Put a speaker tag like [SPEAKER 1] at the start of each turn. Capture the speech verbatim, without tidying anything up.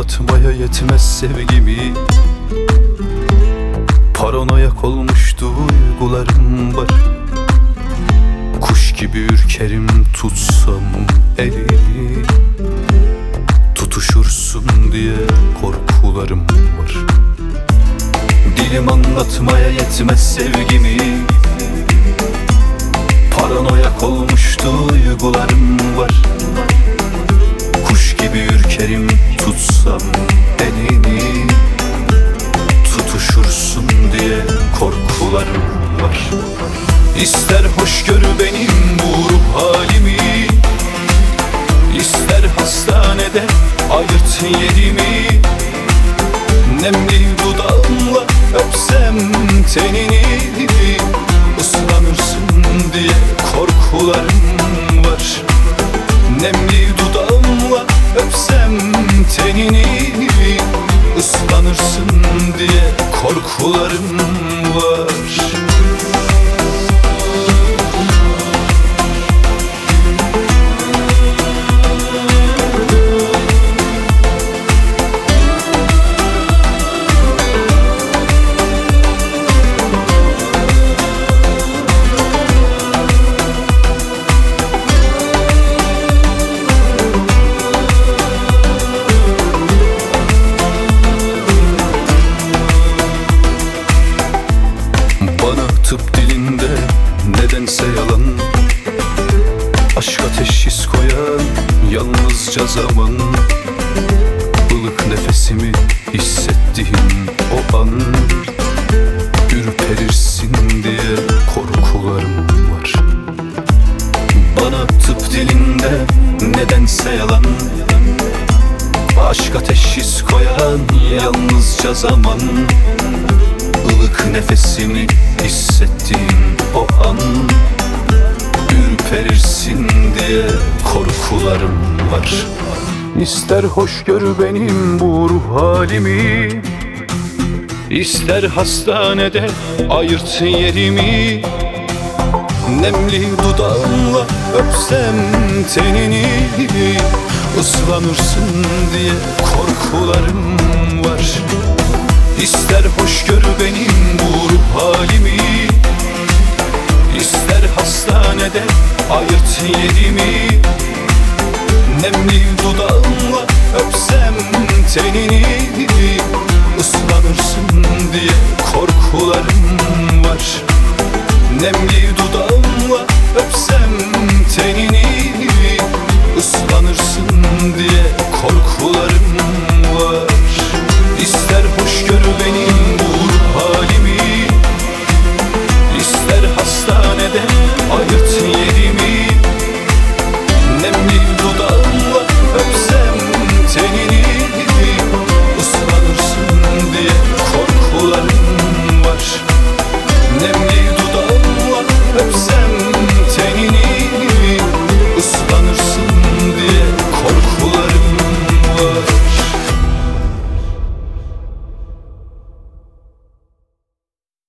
[SPEAKER 1] anlatmaya yetmez sevgimi. Paranoyak olmuş duygularım var. Kuş gibi ürkerim tutsam elini. Tutuşursun diye korkularım var. Dilim anlatmaya yetmez sevgimi. Paranoyak olmuş duygularım var. Kuş gibi ürkerim tutsam elini. Tutuşursun diye korkularım var. İster hoş gör benim bu ruh halimi, İster hastanede ayırt yerimi. Nemli dudağımla öpsem tenini. Islanırsın diye korkularım var. Nemli dudağımla öpsem tenini. Islanırsın diye korkularım var. Tıp dilinde nedense yalan, aşka teşhis koyan yalnızca zaman. Ilık nefesimi hissettiğin o an, ürperirsin diye korkularım var. Bana tıp dilinde nedense yalan, aşka teşhis koyan yalnızca zaman. Ilık nefesimi hissettiğin o an, ürperirsin diye korkularım var. İster hoş gör benim bu ruh halimi, İster hastanede ayırt yerimi. Nemli dudağımla öpsem tenini. Islanırsın diye korkularım var. İster hoş gör benim bu ruh halimi, İster hastanede ayırt yerimi. Nemli dudağımla öpsem tenini. Islanırsın diye korkularım var. Nemli